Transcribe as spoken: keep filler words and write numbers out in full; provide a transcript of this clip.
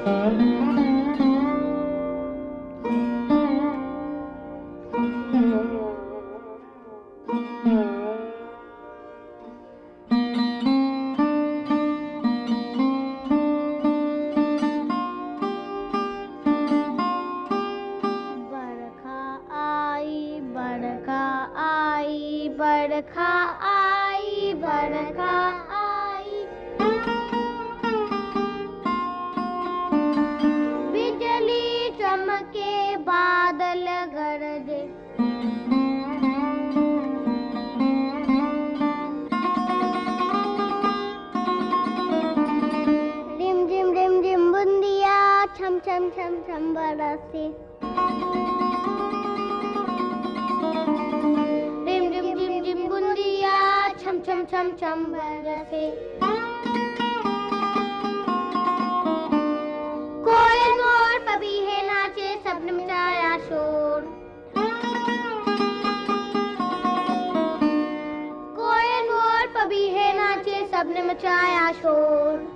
बरखा आई बरखा आई, बिजली चमके बादल गरजे, रिम झिम रिम झिम बूंदिया छम छम छम छम बरसे, छम छम छम छम बरसे। कोयल मोर पपीहे नाचे सबने मचाया शोर, कोयल मोर पपीहे नाचे सबने मचाया शोर।